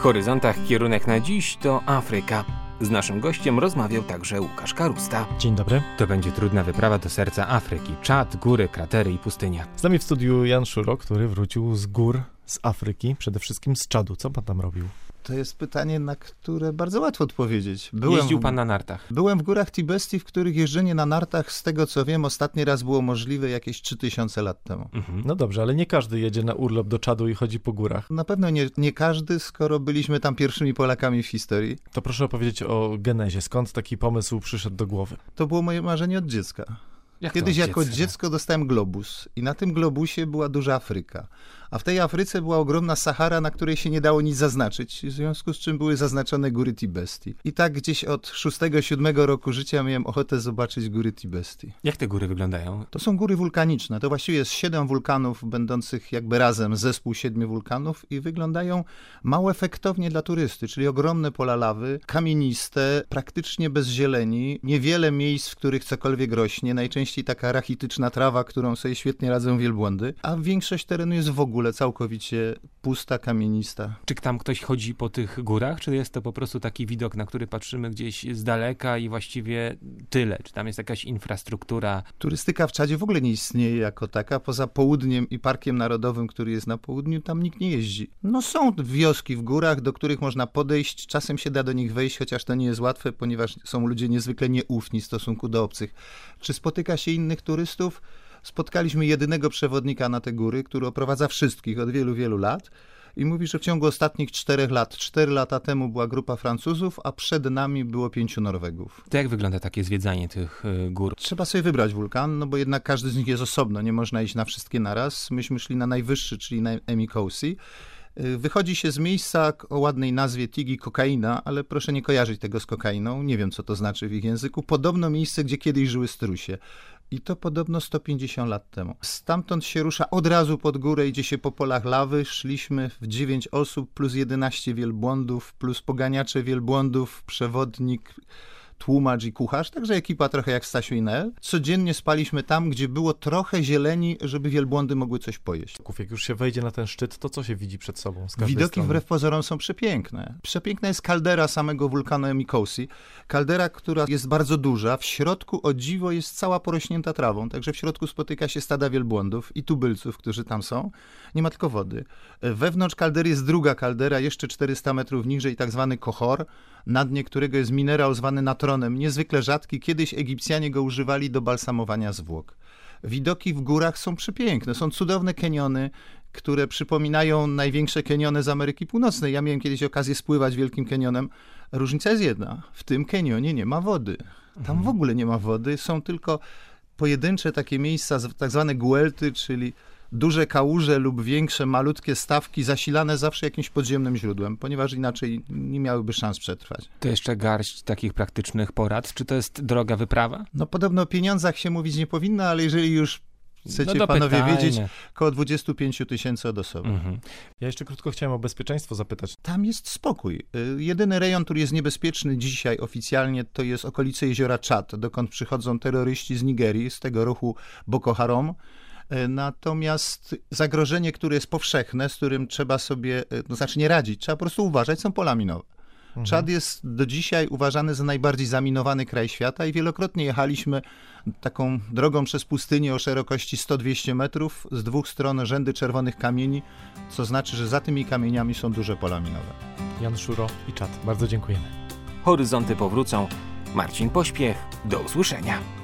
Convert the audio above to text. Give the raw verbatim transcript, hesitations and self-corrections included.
Horyzontach kierunek na dziś to Afryka. Z naszym gościem rozmawiał także Łukasz Karusta. Dzień dobry. To będzie trudna wyprawa do serca Afryki. Czad, góry, kratery i pustynia. Z nami w studiu Jan Szuro, który wrócił z gór, z Afryki, przede wszystkim z Czadu. Co pan tam robił? To jest pytanie, na które bardzo łatwo odpowiedzieć. Byłem Jeździł w, pan na nartach? Byłem w górach Tibesti, w których jeżdżenie na nartach, z tego co wiem, ostatni raz było możliwe jakieś trzy tysiące lat temu. Mhm. No dobrze, ale nie każdy jedzie na urlop do Czadu i chodzi po górach. Na pewno nie, nie każdy, skoro byliśmy tam pierwszymi Polakami w historii. To proszę opowiedzieć o genezie. Skąd taki pomysł przyszedł do głowy? To było moje marzenie od dziecka. Jak Kiedyś to jako dziecka? dziecko dostałem globus i na tym globusie była duża Afryka. A w tej Afryce była ogromna Sahara, na której się nie dało nic zaznaczyć, w związku z czym były zaznaczone góry Tibesti. I tak gdzieś od szóstego siódmego roku życia miałem ochotę zobaczyć góry Tibesti. Jak te góry wyglądają? To są góry wulkaniczne. To właściwie jest siedem wulkanów, będących jakby razem, zespół siedmiu wulkanów i wyglądają mało efektownie dla turysty, czyli ogromne pola lawy, kamieniste, praktycznie bez zieleni, niewiele miejsc, w których cokolwiek rośnie, najczęściej taka rachityczna trawa, którą sobie świetnie radzą wielbłądy, a większość terenu jest w ogóle całkowicie pusta, kamienista. Czy tam ktoś chodzi po tych górach, czy jest to po prostu taki widok, na który patrzymy gdzieś z daleka i właściwie tyle? Czy tam jest jakaś infrastruktura? Turystyka w Czadzie w ogóle nie istnieje jako taka, poza południem i Parkiem Narodowym, który jest na południu, tam nikt nie jeździ. No są wioski w górach, do których można podejść, czasem się da do nich wejść, chociaż to nie jest łatwe, ponieważ są ludzie niezwykle nieufni w stosunku do obcych. Czy spotyka się innych turystów? Spotkaliśmy jedynego przewodnika na te góry, który oprowadza wszystkich od wielu, wielu lat i mówi, że w ciągu ostatnich czterech lat, cztery lata temu była grupa Francuzów, a przed nami było pięciu Norwegów. To jak wygląda takie zwiedzanie tych y, gór? Trzeba sobie wybrać wulkan, no bo jednak każdy z nich jest osobno, nie można iść na wszystkie naraz. Myśmy szli na najwyższy, czyli na Emikosi. Wychodzi się z miejsca o ładnej nazwie Tigi Kokaina, ale proszę nie kojarzyć tego z kokainą, nie wiem co to znaczy w ich języku. Podobno miejsce, gdzie kiedyś żyły strusie. I to podobno sto pięćdziesiąt lat temu. Stamtąd się rusza od razu pod górę, idzie się po polach lawy. Szliśmy w dziewięć osób, plus jedenaście wielbłądów, plus poganiacze wielbłądów, przewodnik, tłumacz i kucharz, także ekipa trochę jak Stasiu i Nel. Codziennie spaliśmy tam, gdzie było trochę zieleni, żeby wielbłądy mogły coś pojeść. Jak już się wejdzie na ten szczyt, to co się widzi przed sobą? Z każdej Widoki strony? wbrew pozorom są przepiękne. Przepiękna jest kaldera samego wulkanu Emikosi. Kaldera, która jest bardzo duża. W środku, o dziwo, jest cała porośnięta trawą, także w środku spotyka się stada wielbłądów i tubylców, którzy tam są. Nie ma tylko wody. Wewnątrz kaldery jest druga kaldera, jeszcze czterysta metrów niżej, tak zwany kohor, na dnie którego jest minerał zwany natronem, niezwykle rzadki. Kiedyś Egipcjanie go używali do balsamowania zwłok. Widoki w górach są przepiękne. Są cudowne keniony, które przypominają największe keniony z Ameryki Północnej. Ja miałem kiedyś okazję spływać Wielkim Kenionem. Różnica jest jedna. W tym kenionie nie ma wody. Tam w ogóle nie ma wody. Są tylko pojedyncze takie miejsca, tak zwane guelty, czyli duże kałuże lub większe, malutkie stawki zasilane zawsze jakimś podziemnym źródłem, ponieważ inaczej nie miałyby szans przetrwać. To jeszcze garść takich praktycznych porad. Czy to jest droga wyprawa? No podobno o pieniądzach się mówić nie powinno, ale jeżeli już chcecie no panowie dopytajmy. wiedzieć, około dwadzieścia pięć tysięcy od osoby. Mhm. Ja jeszcze krótko chciałem o bezpieczeństwo zapytać. Tam jest spokój. Jedyny rejon, który jest niebezpieczny dzisiaj oficjalnie, to jest okolice jeziora Czad, dokąd przychodzą terroryści z Nigerii, z tego ruchu Boko Haram. Natomiast zagrożenie, które jest powszechne, z którym trzeba sobie, no znaczy nie radzić, trzeba po prostu uważać, są pola minowe. Mhm. Czad jest do dzisiaj uważany za najbardziej zaminowany kraj świata i wielokrotnie jechaliśmy taką drogą przez pustynię o szerokości sto dwieście metrów, z dwóch stron rzędy czerwonych kamieni, co znaczy, że za tymi kamieniami są duże pola minowe. Jan Szuro i Czad. Bardzo dziękujemy. Horyzonty powrócą. Marcin Pośpiech. Do usłyszenia.